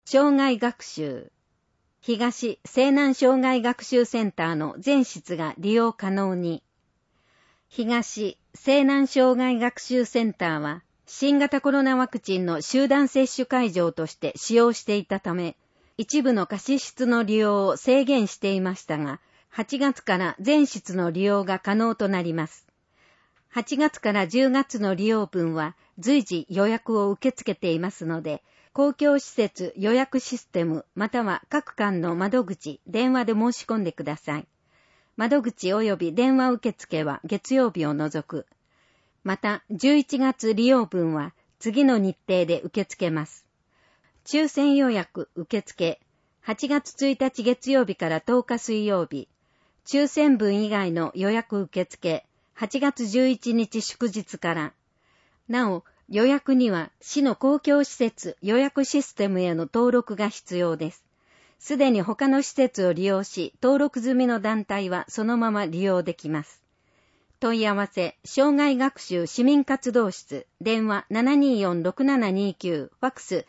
障害学習。東西南障害学習センターの全室が利用可能に。東西南障害学習センターは、新型コロナワクチンの集団接種会場として使用していたため、一部の貸し室の利用を制限していましたが、8月から全室の利用が可能となります。8月から10月の利用分は随時予約を受け付けていますので、公共施設予約システムまたは各館の窓口、電話で申し込んでください。窓口及び電話受付は月曜日を除く。また、11月利用分は次の日程で受け付けます。抽選予約受付、8月1日月曜日から10日水曜日。抽選分以外の予約受付、8月11日祝日から。なお、予約には市の公共施設予約システムへの登録が必要です。すでに他の施設を利用し、登録済みの団体はそのまま利用できます。問い合わせ、障害学習市民活動室、電話 724-6729、ファックス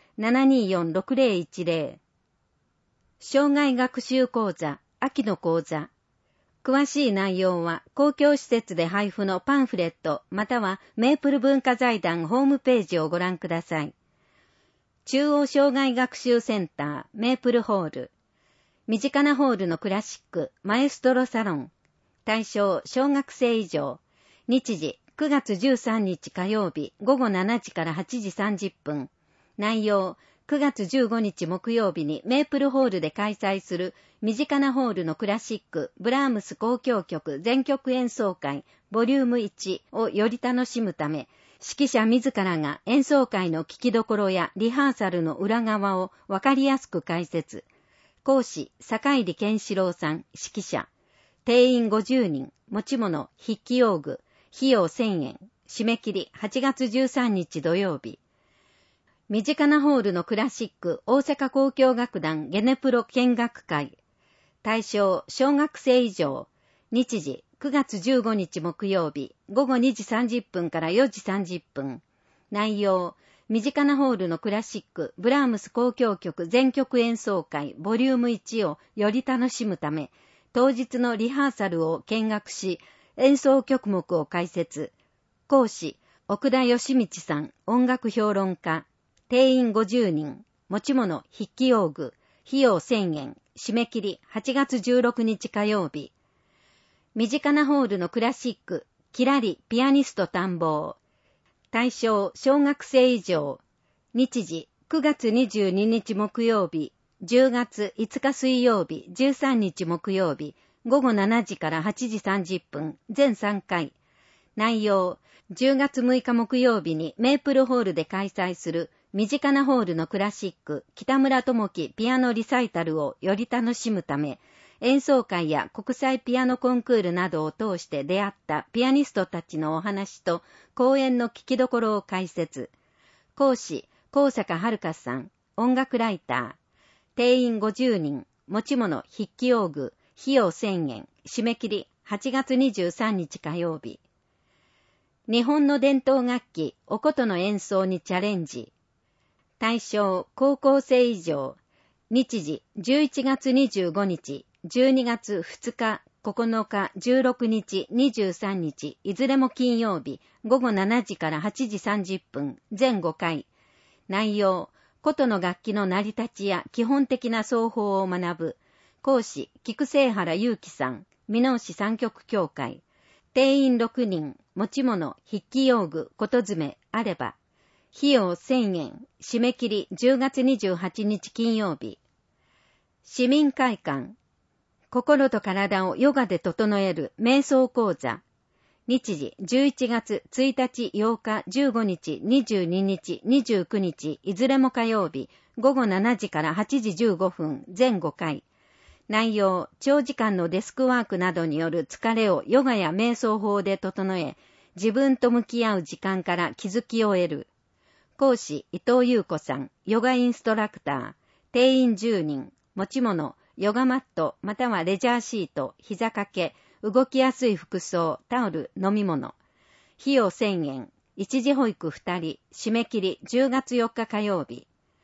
724-6010。障害学習講座、秋の講座。詳しい内容は公共施設で配布のパンフレットまたはメープル文化財団ホームページをご覧ください。中央障害学習センターメープルホール。身近なホールのクラシックマエストロサロン。対象小学生以上。日時9月13日火曜日午後7時から8時30分。内容9月15日木曜日にメープルホールで開催する身近なホールのクラシックブラームス交響曲全曲演奏会ボリューム1をより楽しむため、指揮者自らが演奏会の聞きどころやリハーサルの裏側をわかりやすく解説。講師坂入健志郎さん指揮者。定員50人、持ち物筆記用具、費用1000円、締め切り8月13日土曜日。身近なホールのクラシック大阪交響楽団ゲネプロ見学会。対象小学生以上。日時9月15日木曜日午後2時30分から4時30分。内容身近なホールのクラシックブラームス交響曲全曲演奏会ボリューム1をより楽しむため、当日のリハーサルを見学し、演奏曲目を解説。講師奥田義道さん音楽評論家。定員50人、持ち物筆記用具、費用1000円、締め切り8月16日火曜日。身近なホールのクラシック、キラリピアニスト探訪。対象小学生以上。日時9月22日木曜日、10月5日水曜日、13日木曜日、午後7時から8時30分、全3回。内容、10月6日木曜日にメープルホールで開催する身近なホールのクラシック北村智樹ピアノリサイタルをより楽しむため、演奏会や国際ピアノコンクールなどを通して出会ったピアニストたちのお話と講演の聞きどころを解説。講師高坂遥さん音楽ライター。定員50人、持ち物筆記用具、費用1000円、締め切り8月23日火曜日。日本の伝統楽器お琴の演奏にチャレンジ。対象高校生以上。日時11月25日、12月2日、9日、16日、23日、いずれも金曜日、午後7時から8時30分、全5回。内容、琴の楽器の成り立ちや基本的な奏法を学ぶ。講師、菊清原祐樹さん、箕面市三曲協会。定員6人、持ち物、筆記用具、琴詰め、あれば。費用1000円、締め切り10月28日金曜日。市民会館。心と体をヨガで整える瞑想講座。日時11月1日8日15日22日29日いずれも火曜日午後7時から8時15分全5回。内容、長時間のデスクワークなどによる疲れをヨガや瞑想法で整え、自分と向き合う時間から気づきを得る。講師、伊藤優子さん、ヨガインストラクター。定員10人、持ち物、ヨガマットまたはレジャーシート、膝掛け、動きやすい服装、タオル、飲み物。費用1000円、一時保育2人、締め切り10月4日火曜日。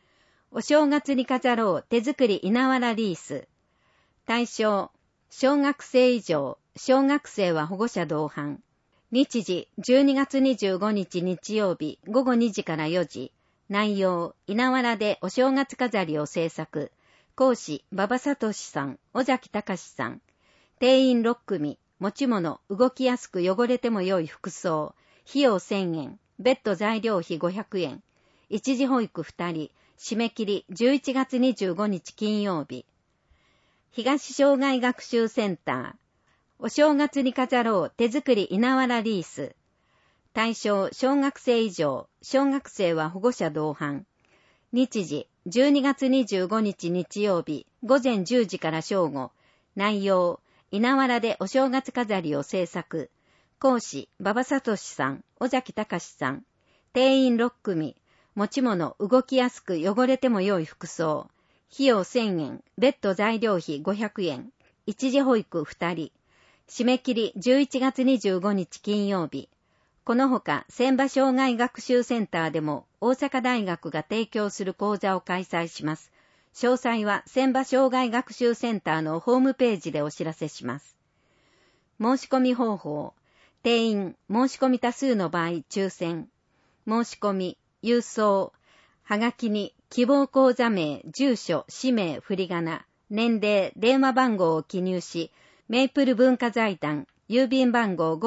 お正月に飾ろう手作り稲わらリース。対象、小学生以上、小学生は保護者同伴。日時、12月25日日曜日午後2時から4時。内容、稲わらでお正月飾りを制作。講師、馬場聡さん、尾崎隆さん。定員6組、持ち物、動きやすく汚れても良い服装。費用1000円、別途材料費500円。一時保育2人、締め切り11月25日金曜日。東障害学習センター。お正月に飾ろう手作り稲わらリース。対象、小学生以上、小学生は保護者同伴。日時、12月25日日曜日、午前10時から正午。内容、稲わらでお正月飾りを制作。講師、馬場聡さん、尾崎隆さん。定員6組。持ち物、動きやすく汚れても良い服装。費用1000円、別途材料費500円。一時保育2人。締め切り11月25日金曜日。このほか、千葉障害学習センターでも大阪大学が提供する講座を開催します。詳細は千葉障害学習センターのホームページでお知らせします。申し込み方法。定員、申し込み多数の場合抽選。申し込み、郵送。はがきに希望講座名、住所、氏名、振り仮名、年齢、電話番号を記入し、メイプル文化財団、郵便番号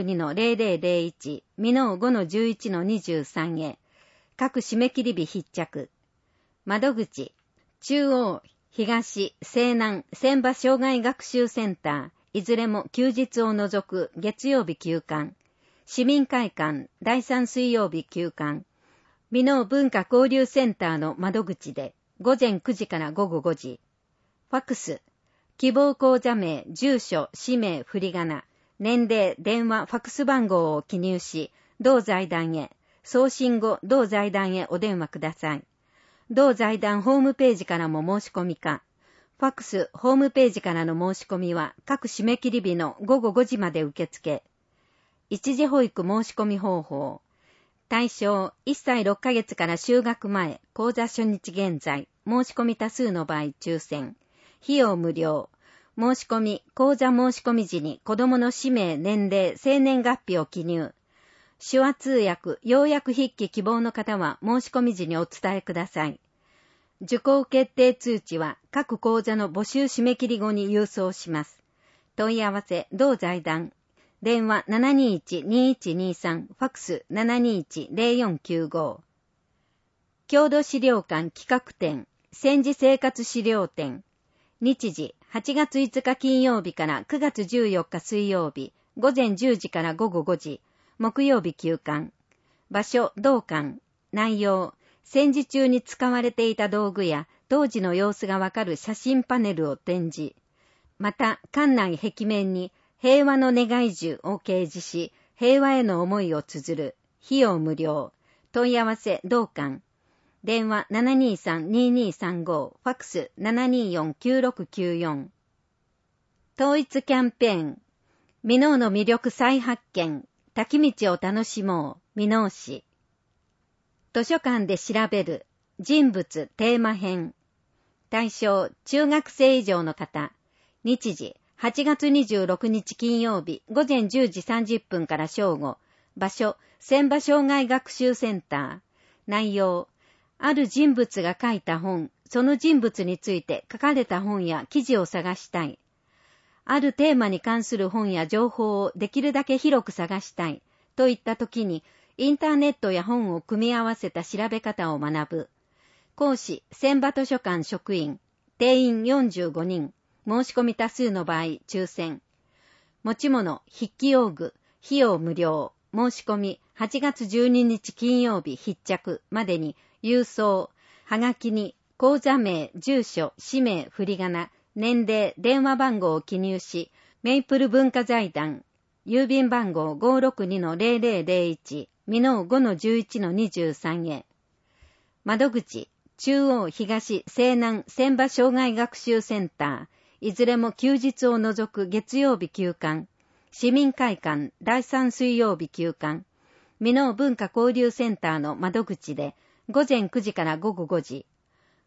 562-0001、美濃 5-11-23 へ。各締め切り日必着。窓口、中央、東、西南、千葉障害学習センター、いずれも休日を除く月曜日休館。市民会館、第3水曜日休館。美濃文化交流センターの窓口で、午前9時から午後5時。ファックス、希望講座名、住所、氏名、振り仮名、年齢、電話、ファックス番号を記入し、同財団へ、送信後、同財団へお電話ください。同財団ホームページからも申し込みか、ファックスホームページからの申し込みは各締め切り日の午後5時まで受付。一時保育申し込み方法。対象、1歳6ヶ月から就学前、講座初日現在、申し込み多数の場合抽選。費用無料。申し込み、講座申し込み時に子供の氏名、年齢、生年月日を記入。手話通訳、要約筆記希望の方は申し込み時にお伝えください。受講決定通知は各講座の募集締め切り後に郵送します。問い合わせ、同財団。電話 721-2123、ファックス 721-0495。郷土資料館企画展、戦時生活資料展。日時、8月5日金曜日から9月14日水曜日、午前10時から午後5時、木曜日休館。場所、同館。内容、戦時中に使われていた道具や当時の様子がわかる写真パネルを展示。また、館内壁面に平和の願い樹を掲示し、平和への思いを綴る。費用無料。問い合わせ、同館。電話 723-2235、ファックス 724-9694。統一キャンペーン。美濃の魅力再発見。滝道を楽しもう。美濃市。図書館で調べる。人物テーマ編。対象、中学生以上の方。日時、8月26日金曜日、午前10時30分から正午。場所、千葉障害学習センター。内容、ある人物が書いた本、その人物について書かれた本や記事を探したい。あるテーマに関する本や情報をできるだけ広く探したい。といった時に、インターネットや本を組み合わせた調べ方を学ぶ。講師、千葉図書館職員。定員45人。申し込み多数の場合、抽選。持ち物、筆記用具。費用無料。申し込み、8月12日金曜日必着までに、郵送。はがきに、講座名、住所、氏名、振り仮名、年齢、電話番号を記入し、メイプル文化財団、郵便番号 562-0001、美濃 5-11-23 へ。窓口、中央、東、西南、千葉障害学習センター、いずれも休日を除く月曜日休館、市民会館、第3水曜日休館、美濃文化交流センターの窓口で、午前9時から午後5時、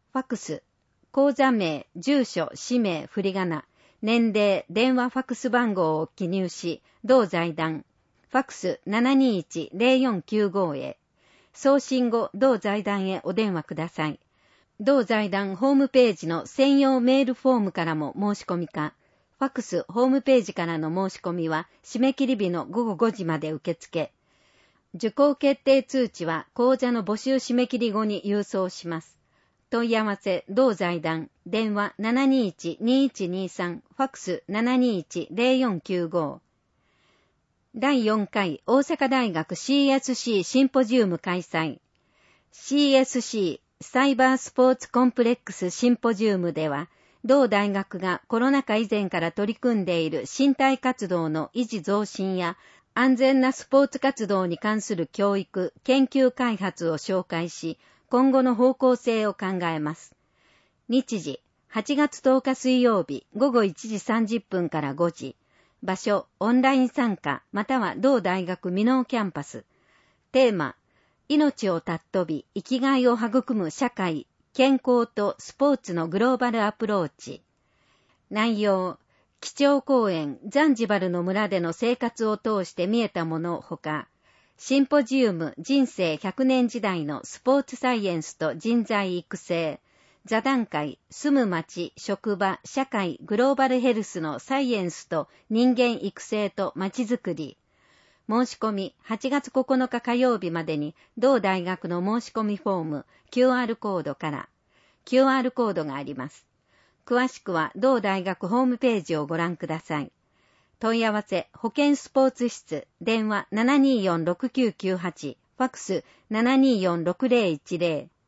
ファクス、口座名、住所、氏名、振り仮名、年齢、電話ファクス番号を記入し、同財団、ファクス 721-0495 へ、送信後、同財団へお電話ください。同財団ホームページの専用メールフォームからも申し込みか、ファクスホームページからの申し込みは締め切り日の午後5時まで受付。受講決定通知は講座の募集締め切り後に郵送します。問い合わせ同財団、電話 721-2123、ファクス 721-0495。第4回大阪大学 CSC シンポジウム開催。CSC サイバースポーツコンプレックスシンポジウムでは、同大学がコロナ禍以前から取り組んでいる身体活動の維持増進や安全なスポーツ活動に関する教育、研究開発を紹介し、今後の方向性を考えます。日時、8月10日水曜日午後1時30分から5時。場所、オンライン参加、または同大学箕面キャンパス。テーマ、命を尊び、生きがいを育む社会、健康とスポーツのグローバルアプローチ。内容、基調講演、ザンジバルの村での生活を通して見えたものほか、シンポジウム人生100年時代のスポーツサイエンスと人材育成、座談会、住む町、職場、社会、グローバルヘルスのサイエンスと人間育成と町づくり。申し込み8月9日火曜日までに同大学の申し込みフォーム QR コードから QR コードがあります。詳しくは同大学ホームページをご覧ください。問い合わせ保健スポーツ室電話 724-6998 ファクス 724-6010